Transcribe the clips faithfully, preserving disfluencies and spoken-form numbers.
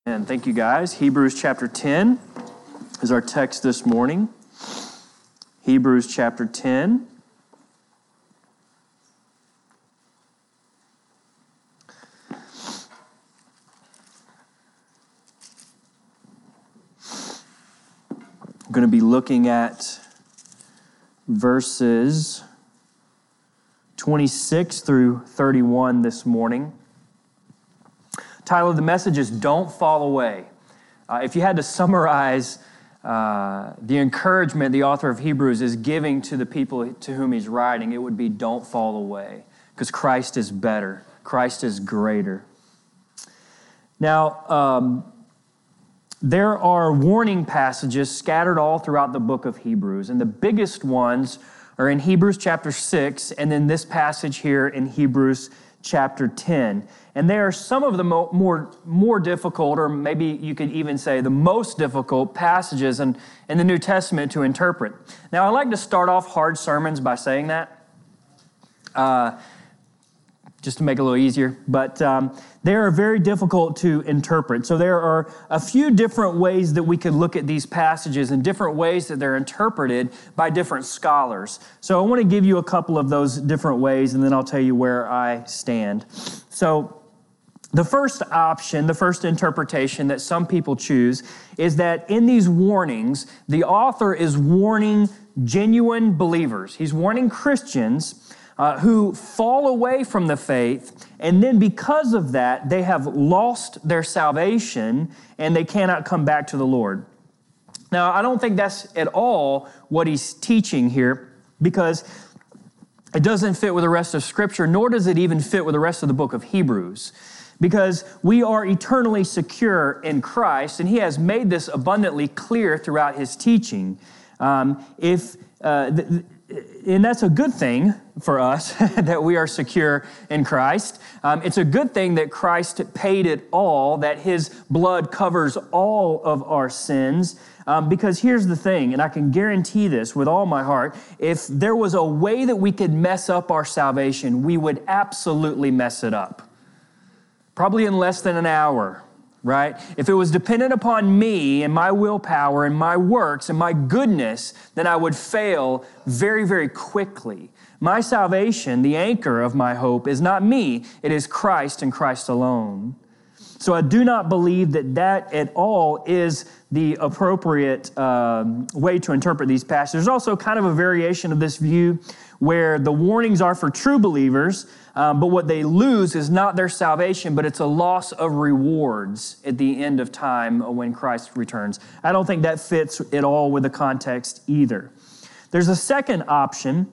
And thank you, guys. Hebrews chapter ten is our text this morning. Hebrews chapter ten. I'm going to be looking at verses twenty-six through thirty-one this morning. Title of the message is Don't Fall Away. Uh, if you had to summarize uh, the encouragement the author of Hebrews is giving to the people to whom he's writing, it would be don't fall away, because Christ is better. Christ is greater. Now, um, there are warning passages scattered all throughout the book of Hebrews, and the biggest ones are in Hebrews chapter six, and then this passage here in Hebrews chapter ten. And they are some of the mo- more, more difficult, or maybe you could even say the most difficult passages in, in the New Testament to interpret. Now, I like to start off hard sermons by saying that, uh, just to make it a little easier. But um, they are very difficult to interpret. So there are a few different ways that we could look at these passages and different ways that they're interpreted by different scholars. So I want to give you a couple of those different ways, and then I'll tell you where I stand. So the first option, the first interpretation that some people choose is that in these warnings, the author is warning genuine believers. He's warning Christians uh, who fall away from the faith, and then because of that, they have lost their salvation and they cannot come back to the Lord. Now, I don't think that's at all what he's teaching here, because it doesn't fit with the rest of Scripture, nor does it even fit with the rest of the book of Hebrews. Because we are eternally secure in Christ, and he has made this abundantly clear throughout his teaching. Um, if uh, th- and that's a good thing for us, that we are secure in Christ. Um, it's a good thing that Christ paid it all, that his blood covers all of our sins. Um, because here's the thing, and I can guarantee this with all my heart, if there was a way that we could mess up our salvation, we would absolutely mess it up. Probably in less than an hour, right? If it was dependent upon me and my willpower and my works and my goodness, then I would fail very, very quickly. My salvation, the anchor of my hope, is not me. It is Christ and Christ alone. So I do not believe that that at all is the appropriate um, way to interpret these passages. There's also kind of a variation of this view where the warnings are for true believers, um, but what they lose is not their salvation, but it's a loss of rewards at the end of time when Christ returns. I don't think that fits at all with the context either. There's a second option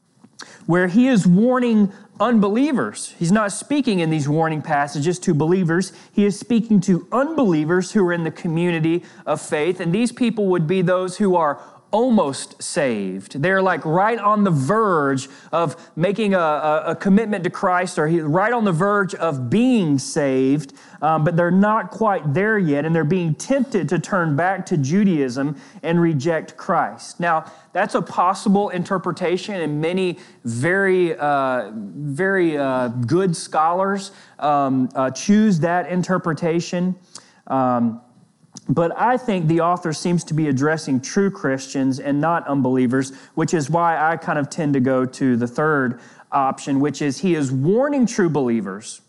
where he is warning unbelievers. He's not speaking in these warning passages to believers. He is speaking to unbelievers who are in the community of faith, and these people would be those who are almost saved. They're like right on the verge of making a, a, a commitment to Christ, or right on the verge of being saved, um, but they're not quite there yet, and they're being tempted to turn back to Judaism and reject Christ. Now, that's a possible interpretation, and many very, uh, very uh, good scholars um, uh, choose that interpretation. Um, But I think the author seems to be addressing true Christians and not unbelievers, which is why I kind of tend to go to the third option, which is he is warning true believers,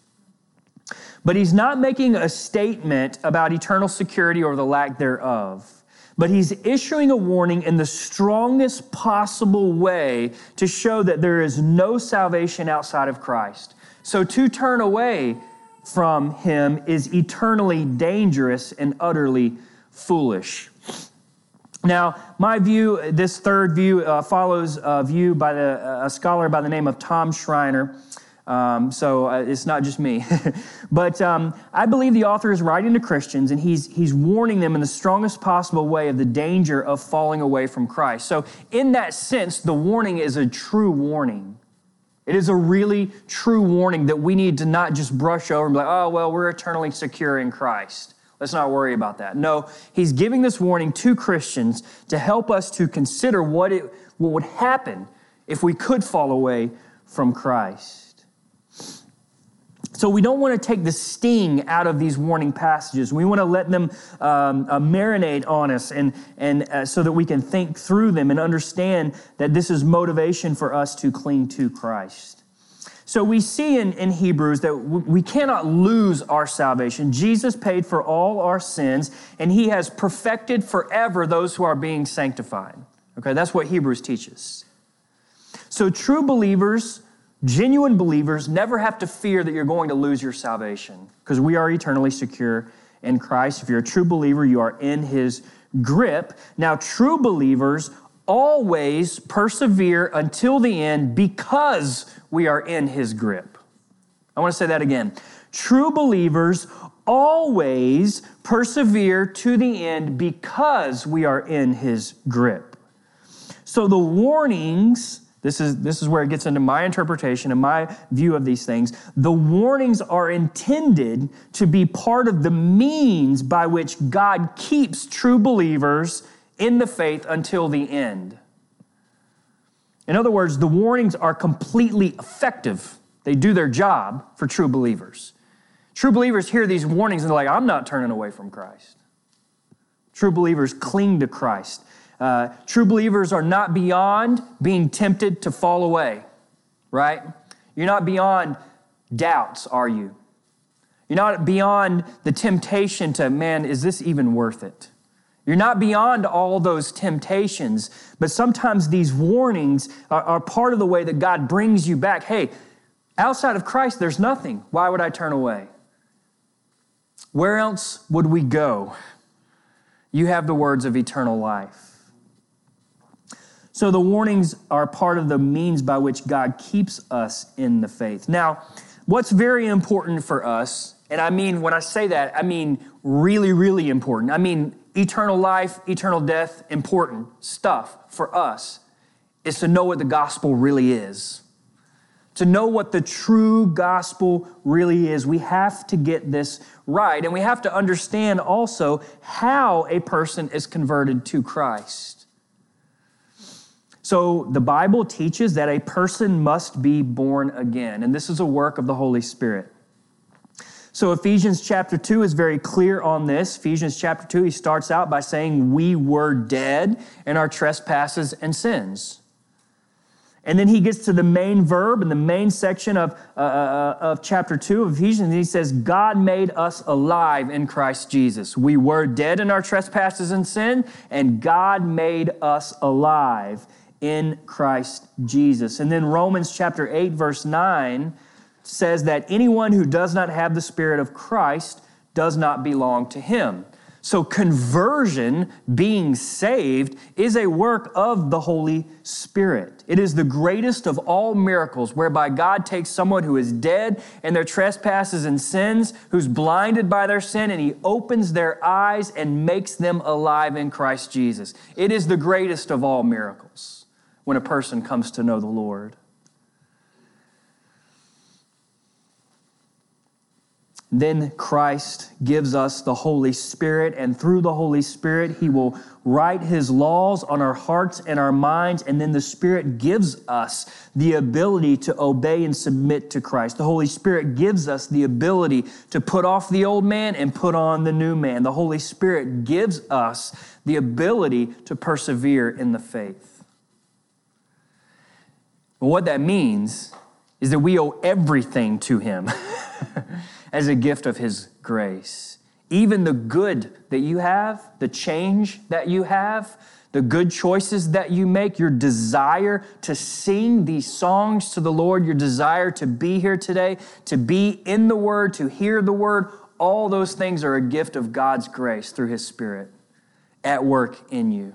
but he's not making a statement about eternal security or the lack thereof. But he's issuing a warning in the strongest possible way to show that there is no salvation outside of Christ. So to turn away from him is eternally dangerous and utterly foolish. Now, my view, this third view, uh, follows a view by the, a scholar by the name of Tom Schreiner. Um, so uh, it's not just me. But um, I believe the author is writing to Christians, and he's, he's warning them in the strongest possible way of the danger of falling away from Christ. So in that sense, the warning is a true warning. It is a really true warning that we need to not just brush over and be like, oh, well, we're eternally secure in Christ. Let's not worry about that. No, he's giving this warning to Christians to help us to consider what it what would happen if we could fall away from Christ. So we don't want to take the sting out of these warning passages. We want to let them um, uh, marinate on us and, and uh, so that we can think through them and understand that this is motivation for us to cling to Christ. So we see in, in Hebrews that w- we cannot lose our salvation. Jesus paid for all our sins, and he has perfected forever those who are being sanctified. Okay, that's what Hebrews teaches. So true believers, genuine believers, never have to fear that you're going to lose your salvation because we are eternally secure in Christ. If you're a true believer, you are in his grip. Now, true believers always persevere until the end because we are in his grip. I want to say that again. True believers always persevere to the end because we are in his grip. So the warnings, this is, this is where it gets into my interpretation and my view of these things. The warnings are intended to be part of the means by which God keeps true believers in the faith until the end. In other words, the warnings are completely effective. They do their job for true believers. True believers hear these warnings and they're like, I'm not turning away from Christ. True believers cling to Christ. Uh, true believers are not beyond being tempted to fall away, right? You're not beyond doubts, are you? You're not beyond the temptation to, man, is this even worth it? You're not beyond all those temptations, but sometimes these warnings are, are part of the way that God brings you back. Hey, outside of Christ, there's nothing. Why would I turn away? Where else would we go? You have the words of eternal life. So the warnings are part of the means by which God keeps us in the faith. Now, what's very important for us, and I mean, when I say that, I mean really, really important. I mean eternal life, eternal death, important stuff for us is to know what the gospel really is. To know what the true gospel really is, we have to get this right. And we have to understand also how a person is converted to Christ. So the Bible teaches that a person must be born again, and this is a work of the Holy Spirit. So Ephesians chapter two is very clear on this. Ephesians chapter two, he starts out by saying, we were dead in our trespasses and sins. And then he gets to the main verb in the main section of, uh, of chapter two of Ephesians, and he says, God made us alive in Christ Jesus. We were dead in our trespasses and sin, and God made us alive in Christ Jesus. And then Romans chapter eight, verse nine says that anyone who does not have the Spirit of Christ does not belong to him. So conversion, being saved, is a work of the Holy Spirit. It is the greatest of all miracles whereby God takes someone who is dead in their trespasses and sins, who's blinded by their sin, and he opens their eyes and makes them alive in Christ Jesus. It is the greatest of all miracles when a person comes to know the Lord. Then Christ gives us the Holy Spirit, and through the Holy Spirit, he will write his laws on our hearts and our minds, and then the Spirit gives us the ability to obey and submit to Christ. The Holy Spirit gives us the ability to put off the old man and put on the new man. The Holy Spirit gives us the ability to persevere in the faith. But what that means is that we owe everything to him as a gift of his grace. Even the good that you have, the change that you have, the good choices that you make, your desire to sing these songs to the Lord, your desire to be here today, to be in the Word, to hear the Word, all those things are a gift of God's grace through his Spirit at work in you.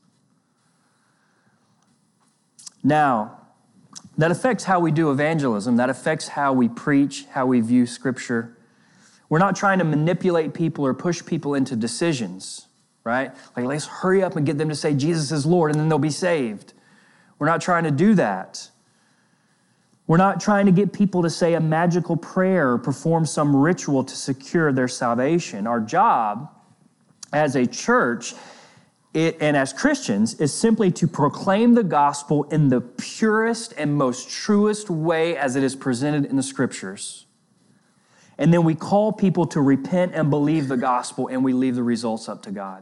Now, that affects how we do evangelism. That affects how we preach, how we view Scripture. We're not trying to manipulate people or push people into decisions, right? Like, let's hurry up and get them to say Jesus is Lord, and then they'll be saved. We're not trying to do that. We're not trying to get people to say a magical prayer or perform some ritual to secure their salvation. Our job as a church It, and as Christians, is simply to proclaim the gospel in the purest and most truest way as it is presented in the Scriptures. And then we call people to repent and believe the gospel, and we leave the results up to God.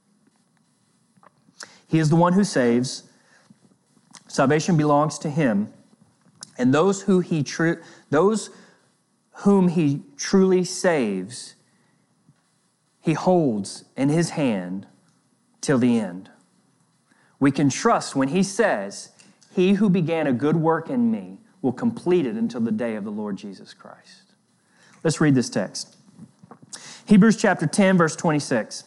He is the one who saves. Salvation belongs to him. And those who he tru- those whom he truly saves, he holds in his hand till the end. We can trust when he says, he who began a good work in me will complete it until the day of the Lord Jesus Christ. Let's read this text. Hebrews chapter ten, verse twenty-six.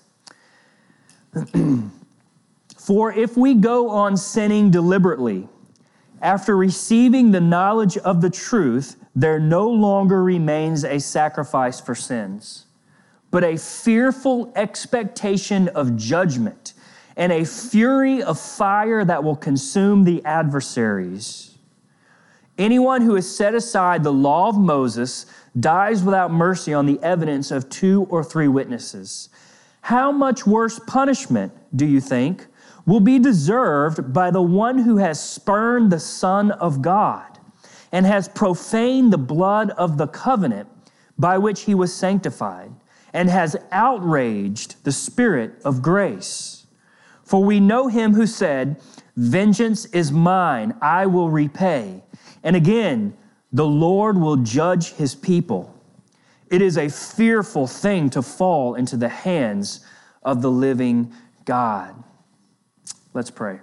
For if we go on sinning deliberately, after receiving the knowledge of the truth, there no longer remains a sacrifice for sins, but a fearful expectation of judgment and a fury of fire that will consume the adversaries. Anyone who has set aside the law of Moses dies without mercy on the evidence of two or three witnesses. How much worse punishment, do you think, will be deserved by the one who has spurned the Son of God and has profaned the blood of the covenant by which he was sanctified and has outraged the Spirit of grace? For we know him who said, vengeance is mine, I will repay. And again, the Lord will judge his people. It is a fearful thing to fall into the hands of the living God. Let's pray.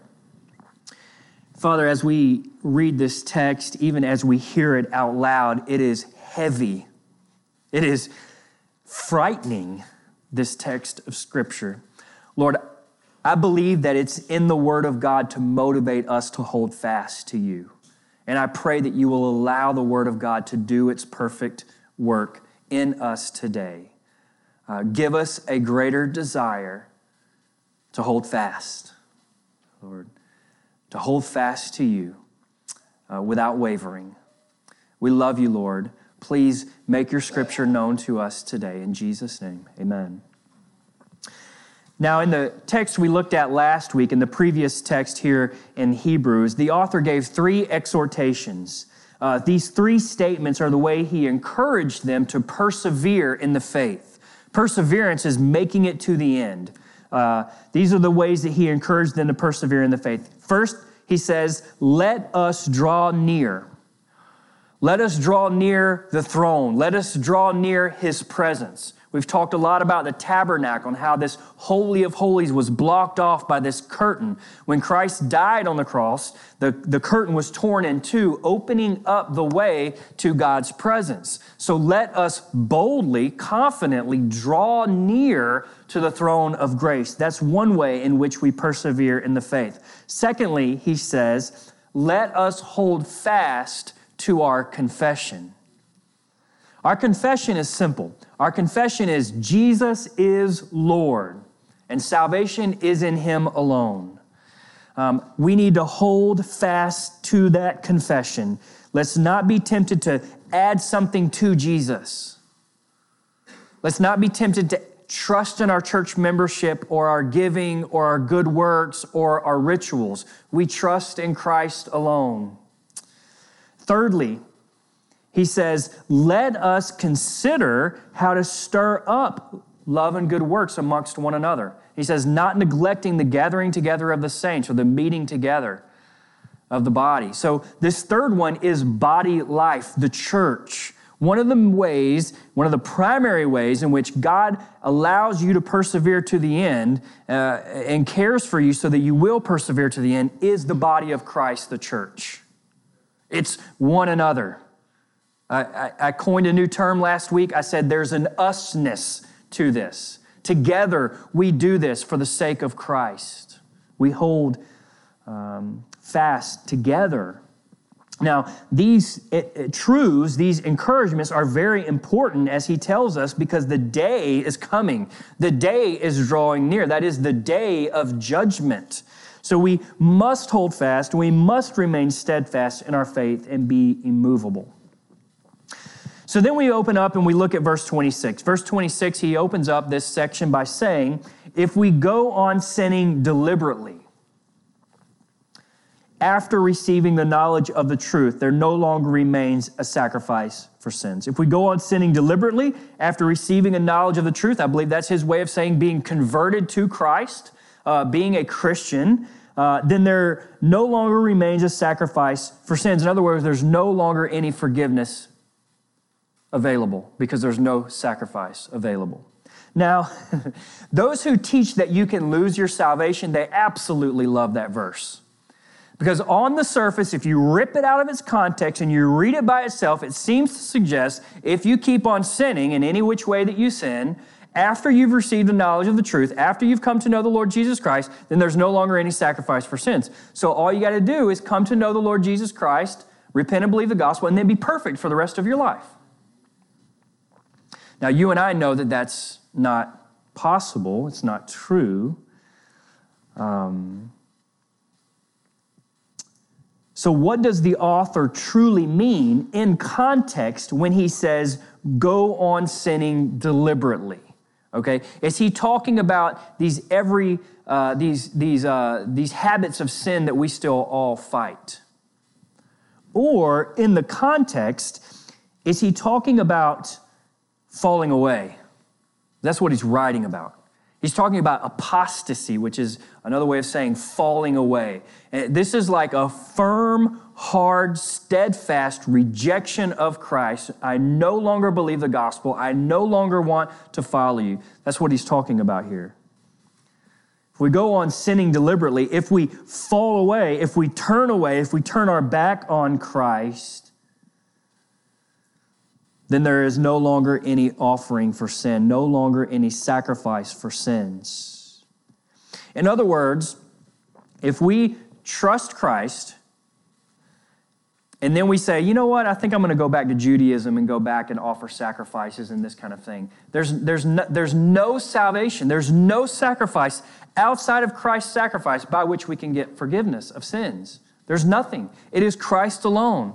Father, as we read this text, even as we hear it out loud, it is heavy. It is frightening, this text of Scripture. Lord, I believe that it's in the Word of God to motivate us to hold fast to you. And I pray that you will allow the Word of God to do its perfect work in us today. Uh, give us a greater desire to hold fast, Lord, to hold fast to you uh, without wavering. We love you, Lord. Please make your Scripture known to us today. In Jesus' name, amen. Now, in the text we looked at last week, in the previous text here in Hebrews, the author gave three exhortations. Uh, these three statements are the way he encouraged them to persevere in the faith. Perseverance is making it to the end. Uh, these are the ways that he encouraged them to persevere in the faith. First, he says, let us draw near. Let us draw near the throne. Let us draw near his presence. We've talked a lot about the tabernacle and how this Holy of Holies was blocked off by this curtain. When Christ died on the cross, the, the curtain was torn in two, opening up the way to God's presence. So let us boldly, confidently draw near to the throne of grace. That's one way in which we persevere in the faith. Secondly, he says, let us hold fast to our confession. Our confession is simple. Our confession is Jesus is Lord, and salvation is in him alone. Um, we need to hold fast to that confession. Let's not be tempted to add something to Jesus. Let's not be tempted to trust in our church membership or our giving or our good works or our rituals. We trust in Christ alone. Thirdly, he says, let us consider how to stir up love and good works amongst one another. He says, not neglecting the gathering together of the saints or the meeting together of the body. So this third one is body life, the church. One of the ways, one of the primary ways in which God allows you to persevere to the end uh, and cares for you so that you will persevere to the end is the body of Christ, the church. It's one another. I, I coined a new term last week. I said there's an usness to this. Together, we do this for the sake of Christ. We hold um, fast together. Now, these it, it, truths, these encouragements are very important, as he tells us, because the day is coming. The day is drawing near. That is the day of judgment. So we must hold fast. We must remain steadfast in our faith and be immovable. So then we open up and we look at verse twenty-six. Verse twenty-six, he opens up this section by saying, if we go on sinning deliberately, after receiving the knowledge of the truth, there no longer remains a sacrifice for sins. If we go on sinning deliberately after receiving a knowledge of the truth, I believe that's his way of saying being converted to Christ, uh, being a Christian, uh, then there no longer remains a sacrifice for sins. In other words, there's no longer any forgiveness available because there's no sacrifice available. Now, those who teach that you can lose your salvation, they absolutely love that verse. Because on the surface, if you rip it out of its context and you read it by itself, it seems to suggest if you keep on sinning in any which way that you sin, after you've received the knowledge of the truth, after you've come to know the Lord Jesus Christ, then there's no longer any sacrifice for sins. So all you got to do is come to know the Lord Jesus Christ, repent and believe the gospel, and then be perfect for the rest of your life. Now, you and I know that that's not possible. It's not true. Um... So what does the author truly mean in context when he says, go on sinning deliberately? Okay, is he talking about these every uh, these these uh, these habits of sin that we still all fight? Or in the context, is he talking about falling away? That's what he's writing about. He's talking about apostasy, which is another way of saying falling away. And this is like a firm, hard, steadfast rejection of Christ. I no longer believe the gospel. I no longer want to follow you. That's what he's talking about here. If we go on sinning deliberately, if we fall away, if we turn away, if we turn our back on Christ, then there is no longer any offering for sin, no longer any sacrifice for sins. In other words, if we trust Christ, and then we say, you know what, I think I'm going to go back to Judaism and go back and offer sacrifices and this kind of thing. There's, there's, no, there's no salvation, there's no sacrifice outside of Christ's sacrifice by which we can get forgiveness of sins. There's nothing. It is Christ alone.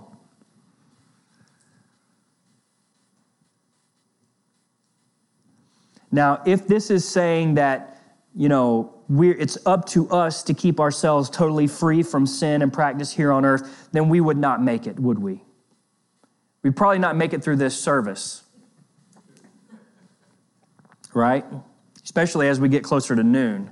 Now, if this is saying that, you know, we're, it's up to us to keep ourselves totally free from sin and practice here on earth, then we would not make it, would we? We'd probably not make it through this service, right? Especially as we get closer to noon.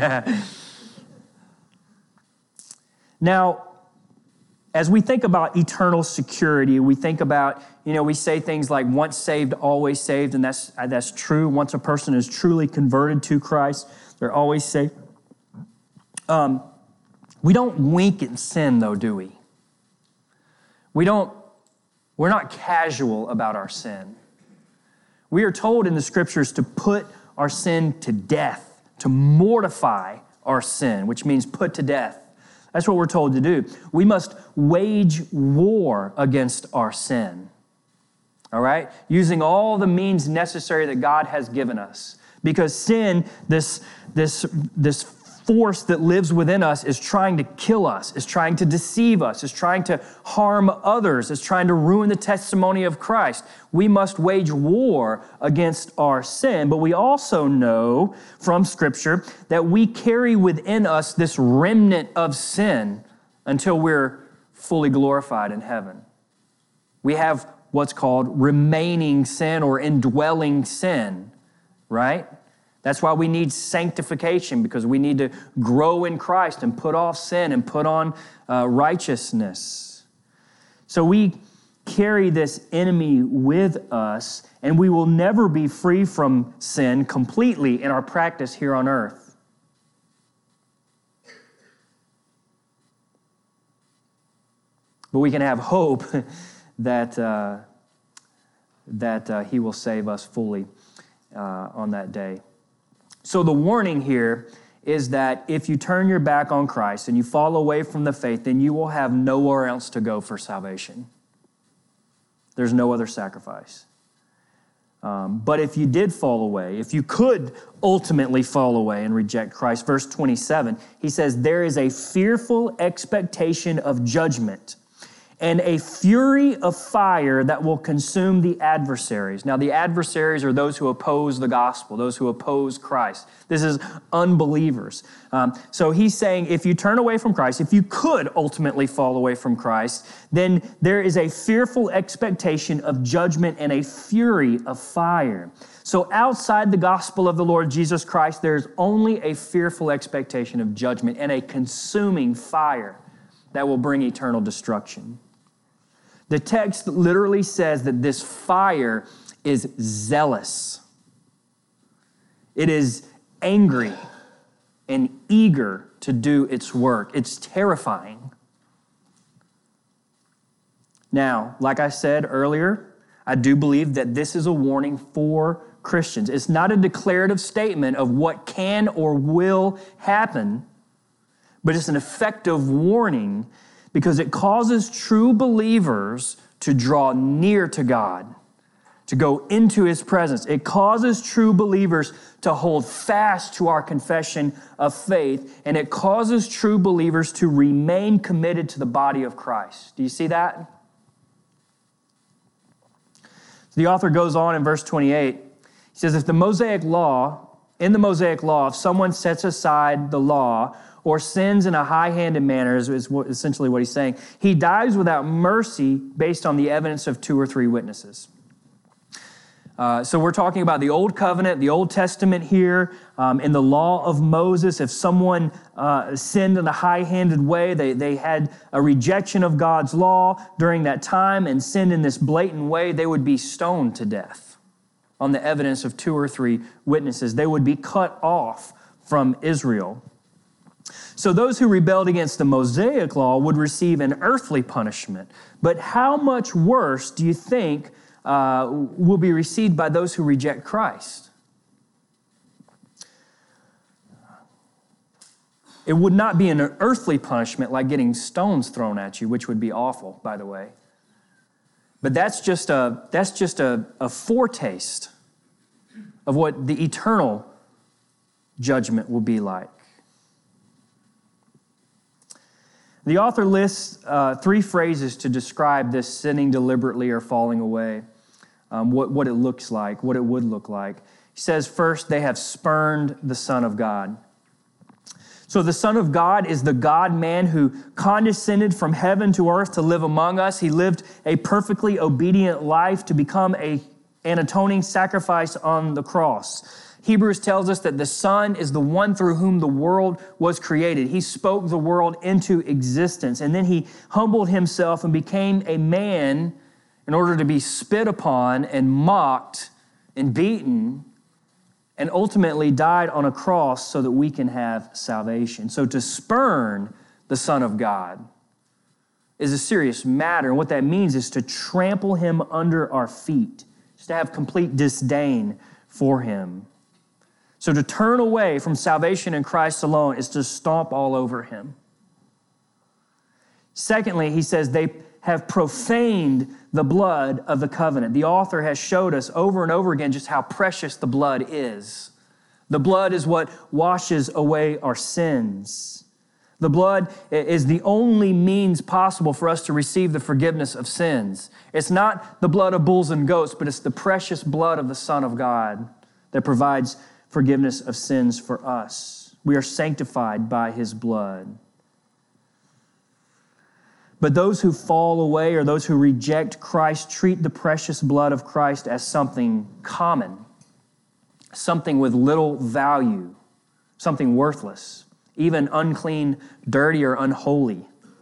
Now, as we think about eternal security, we think about, you know, we say things like once saved, always saved, and that's that's true. Once a person is truly converted to Christ, they're always saved. Um, we don't wink at sin, though, do we? We don't, we're not casual about our sin. We are told in the scriptures to put our sin to death, to mortify our sin, which means put to death. That's what we're told to do. We must wage war against our sin, all right? Using all the means necessary that God has given us. Because sin, this, this, this force that lives within us is trying to kill us, is trying to deceive us, is trying to harm others, is trying to ruin the testimony of Christ. We must wage war against our sin, but we also know from Scripture that we carry within us this remnant of sin until we're fully glorified in heaven. We have what's called remaining sin or indwelling sin, right? That's why we need sanctification, because we need to grow in Christ and put off sin and put on uh, righteousness. So we carry this enemy with us, and we will never be free from sin completely in our practice here on earth. But we can have hope that, uh, that uh, he will save us fully uh, on that day. So the warning here is that if you turn your back on Christ and you fall away from the faith, then you will have nowhere else to go for salvation. There's no other sacrifice. Um, but if you did fall away, if you could ultimately fall away and reject Christ, verse twenty-seven, he says, there is a fearful expectation of judgment and a fury of fire that will consume the adversaries. Now, the adversaries are those who oppose the gospel, those who oppose Christ. This is unbelievers. Um, so he's saying if you turn away from Christ, if you could ultimately fall away from Christ, then there is a fearful expectation of judgment and a fury of fire. So outside the gospel of the Lord Jesus Christ, there's only a fearful expectation of judgment and a consuming fire that will bring eternal destruction. The text literally says that this fire is zealous. It is angry and eager to do its work. It's terrifying. Now, like I said earlier, I do believe that this is a warning for Christians. It's not a declarative statement of what can or will happen, but it's an effective warning because it causes true believers to draw near to God, to go into His presence. It causes true believers to hold fast to our confession of faith, and it causes true believers to remain committed to the body of Christ. Do you see that? The author goes on in verse twenty-eight. He says, if the Mosaic law, in the Mosaic law, if someone sets aside the law or sins in a high-handed manner, is, is what, essentially what he's saying, he dies without mercy based on the evidence of two or three witnesses. Uh, so we're talking about the Old Covenant, the Old Testament here. Um, in the law of Moses, if someone uh, sinned in a high-handed way, they, they had a rejection of God's law during that time and sinned in this blatant way, they would be stoned to death on the evidence of two or three witnesses. They would be cut off from Israel. So those who rebelled against the Mosaic law would receive an earthly punishment. But how much worse do you think uh, will be received by those who reject Christ? It would not be an earthly punishment like getting stones thrown at you, which would be awful, by the way. But that's just a, that's just a, a foretaste of what the eternal judgment will be like. The author lists uh, three phrases to describe this sinning deliberately or falling away, um, what, what it looks like, what it would look like. He says, first, they have spurned the Son of God. So the Son of God is the God-man who condescended from heaven to earth to live among us. He lived a perfectly obedient life to become a, an atoning sacrifice on the cross. Hebrews tells us that the Son is the one through whom the world was created. He spoke the world into existence, and then He humbled Himself and became a man in order to be spit upon and mocked and beaten, and ultimately died on a cross so that we can have salvation. So to spurn the Son of God is a serious matter, and what that means is to trample Him under our feet, just to have complete disdain for Him. So to turn away from salvation in Christ alone is to stomp all over Him. Secondly, he says they have profaned the blood of the covenant. The author has showed us over and over again just how precious the blood is. The blood is what washes away our sins. The blood is the only means possible for us to receive the forgiveness of sins. It's not the blood of bulls and goats, but it's the precious blood of the Son of God that provides forgiveness of sins for us. We are sanctified by His blood. But those who fall away or those who reject Christ treat the precious blood of Christ as something common, something with little value, something worthless, even unclean, dirty, or unholy.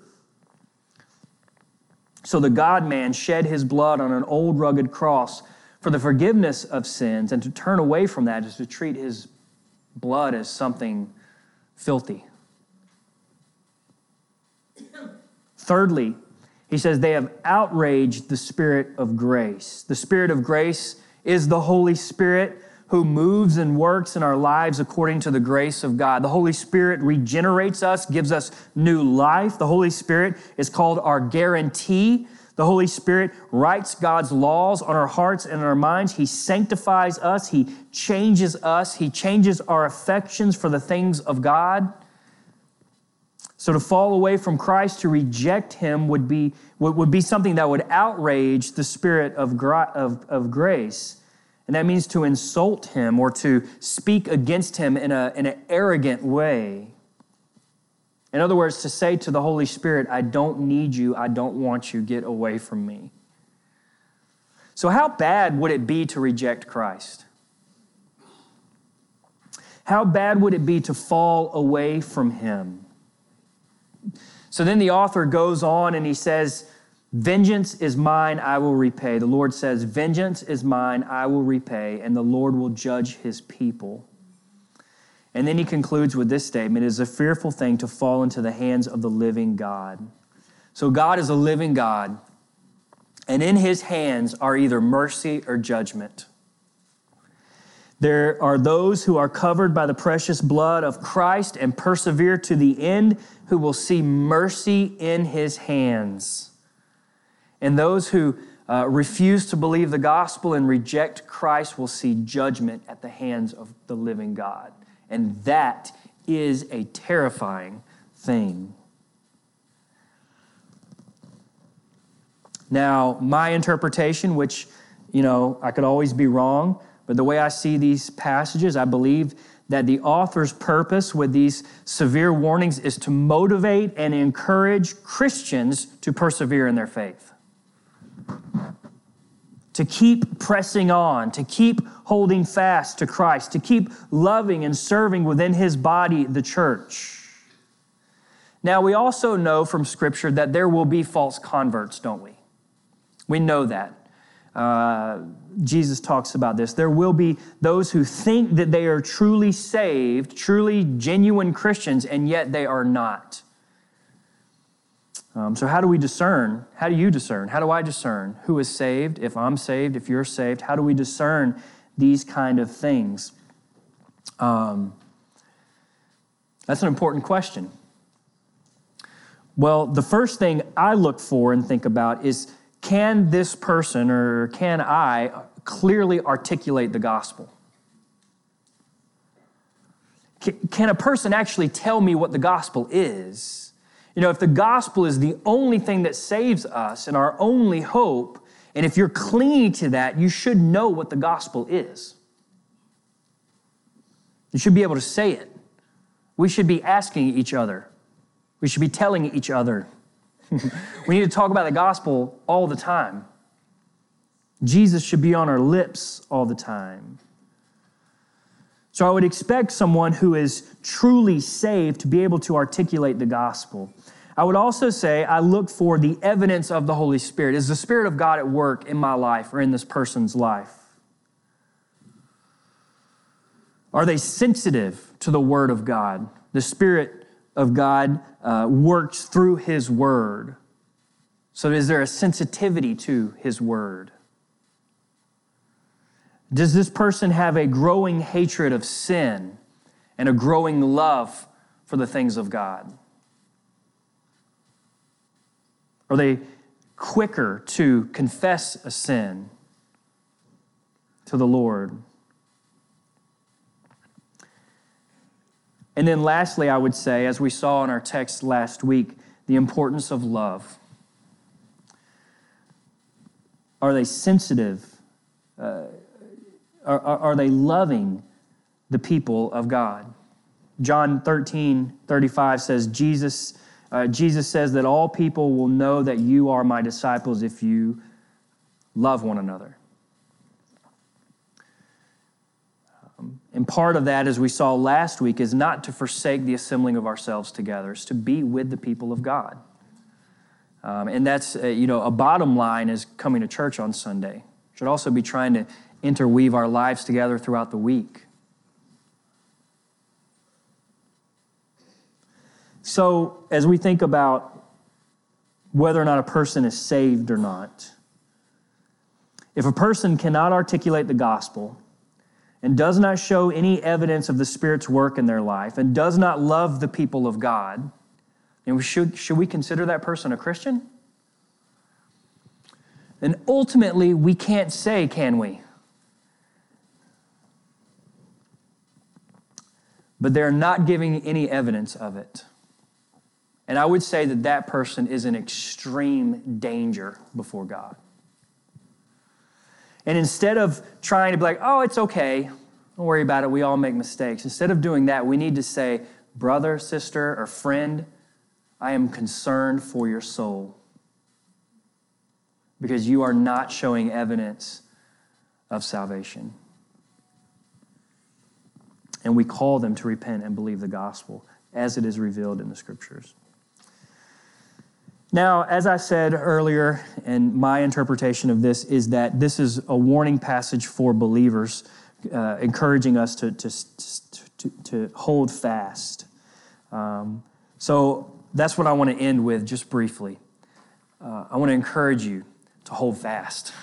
So the God-man shed His blood on an old rugged cross for the forgiveness of sins, and to turn away from that is to treat His blood as something filthy. Thirdly, he says they have outraged the Spirit of grace. The Spirit of grace is the Holy Spirit who moves and works in our lives according to the grace of God. The Holy Spirit regenerates us, gives us new life. The Holy Spirit is called our guarantee. The Holy Spirit writes God's laws on our hearts and our minds. He sanctifies us. He changes us. He changes our affections for the things of God. So to fall away from Christ, to reject him would be, would, would be something that would outrage the spirit of, gra- of, of grace. And that means to insult him or to speak against him in, a, in an arrogant way. In other words, to say to the Holy Spirit, I don't need you, I don't want you, get away from me. So how bad would it be to reject Christ? How bad would it be to fall away from him? So then the author goes on and he says, vengeance is mine, I will repay. The Lord says, vengeance is mine, I will repay, and the Lord will judge his people. And then he concludes with this statement, it is a fearful thing to fall into the hands of the living God. So God is a living God, and in his hands are either mercy or judgment. There are those who are covered by the precious blood of Christ and persevere to the end, who will see mercy in his hands. And those who uh, refuse to believe the gospel and reject Christ will see judgment at the hands of the living God. And that is a terrifying thing. Now, my interpretation, which, you know, I could always be wrong, but the way I see these passages, I believe that the author's purpose with these severe warnings is to motivate and encourage Christians to persevere in their faith. To keep pressing on, to keep holding fast to Christ, to keep loving and serving within his body, the church. Now, we also know from Scripture that there will be false converts, don't we? We know that. Uh, Jesus talks about this. There will be those who think that they are truly saved, truly genuine Christians, and yet they are not. Um, so how do we discern? How do you discern? How do I discern who is saved? If I'm saved, if you're saved, how do we discern these kind of things? Um, that's an important question. Well, the first thing I look for and think about is, can this person or can I clearly articulate the gospel? Can a person actually tell me what the gospel is? You know, if the gospel is the only thing that saves us and our only hope, and if you're clinging to that, you should know what the gospel is. You should be able to say it. We should be asking each other. We should be telling each other. We need to talk about the gospel all the time. Jesus should be on our lips all the time. So I would expect someone who is truly saved to be able to articulate the gospel. I would also say I look for the evidence of the Holy Spirit. Is the Spirit of God at work in my life or in this person's life? Are they sensitive to the Word of God? The Spirit of God uh, works through His Word. So is there a sensitivity to His Word? Does this person have a growing hatred of sin and a growing love for the things of God? Are they quicker to confess a sin to the Lord? And then lastly, I would say, as we saw in our text last week, the importance of love. Are they sensitive? Uh, are, are they loving the people of God? John thirteen thirty-five says, Jesus, uh, Jesus says that all people will know that you are my disciples if you love one another. And part of that, as we saw last week, is not to forsake the assembling of ourselves together. It's to be with the people of God. Um, and that's, uh, you know, a bottom line is coming to church on Sunday. Should also be trying to interweave our lives together throughout the week. So as we think about whether or not a person is saved or not, if a person cannot articulate the gospel and does not show any evidence of the Spirit's work in their life, and does not love the people of God, and we should, should we consider that person a Christian? And ultimately, we can't say, can we? But they're not giving any evidence of it. And I would say that that person is in extreme danger before God. And instead of trying to be like, oh, it's okay, don't worry about it, we all make mistakes. Instead of doing that, we need to say, brother, sister, or friend, I am concerned for your soul because you are not showing evidence of salvation. And we call them to repent and believe the gospel as it is revealed in the Scriptures. Now, as I said earlier, and my interpretation of this is that this is a warning passage for believers, uh, encouraging us to, to, to, to hold fast. Um, so that's what I want to end with just briefly. Uh, I want to encourage you to hold fast.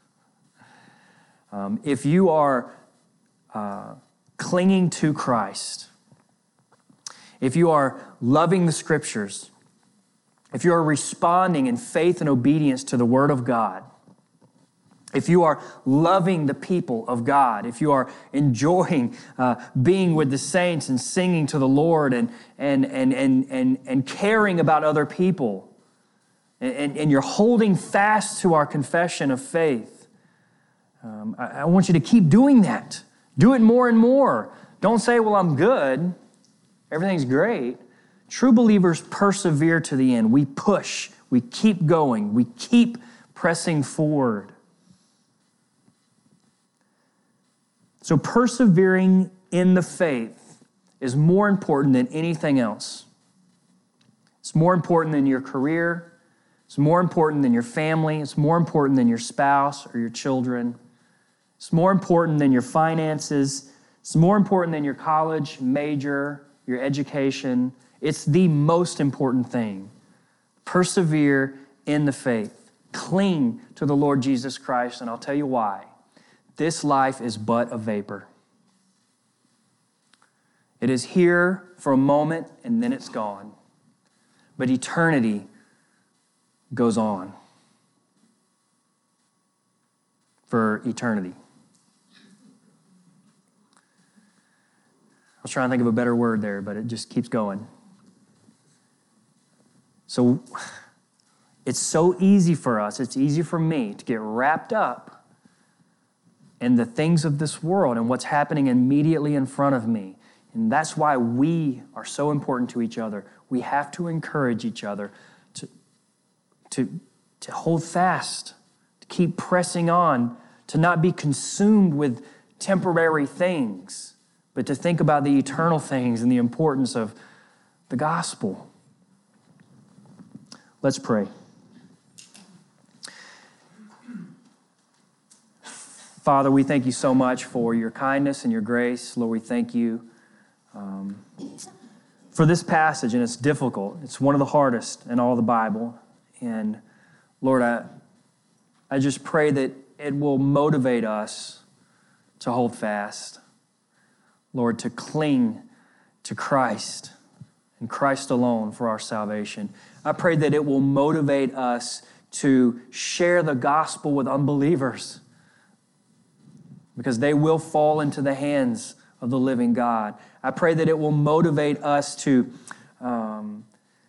Um, if you are uh, clinging to Christ, if you are loving the Scriptures, if you are responding in faith and obedience to the Word of God, if you are loving the people of God, if you are enjoying uh, being with the saints and singing to the Lord and, and, and, and, and, and caring about other people, and, and you're holding fast to our confession of faith, um, I, I want you to keep doing that. Do it more and more. Don't say, well, I'm good. Everything's great. True believers persevere to the end. We push. We keep going. We keep pressing forward. So persevering in the faith is more important than anything else. It's more important than your career. It's more important than your family. It's more important than your spouse or your children. It's more important than your finances. It's more important than your college major, your education. It's the most important thing. Persevere in the faith. Cling to the Lord Jesus Christ, and I'll tell you why. This life is but a vapor. It is here for a moment, and then it's gone. But eternity goes on for eternity. I was trying to think of a better word there, but it just keeps going. So it's so easy for us, it's easy for me to get wrapped up in the things of this world and what's happening immediately in front of me. And that's why we are so important to each other. We have to encourage each other to, to, to hold fast, to keep pressing on, to not be consumed with temporary things, but to think about the eternal things and the importance of the gospel. Let's pray. Father, we thank you so much for your kindness and your grace. Lord, we thank you um, for this passage, and it's difficult. It's one of the hardest in all the Bible. And Lord, I, I just pray that it will motivate us to hold fast. Lord, to cling to Christ and Christ alone for our salvation. I pray that it will motivate us to share the gospel with unbelievers, because they will fall into the hands of the living God. I pray that it will motivate us to, um,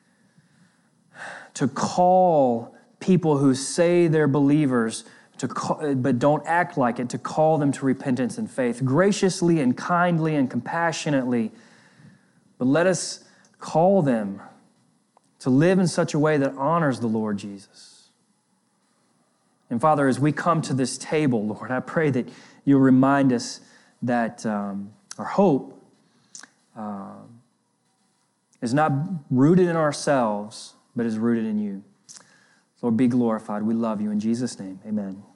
to call people who say they're believers, to call, but don't act like it, to call them to repentance and faith, graciously and kindly and compassionately. But let us call them to live in such a way that honors the Lord Jesus. And Father, as we come to this table, Lord, I pray that you'll remind us that um, our hope uh, is not rooted in ourselves, but is rooted in you. Lord, be glorified. We love you. In Jesus' name, amen.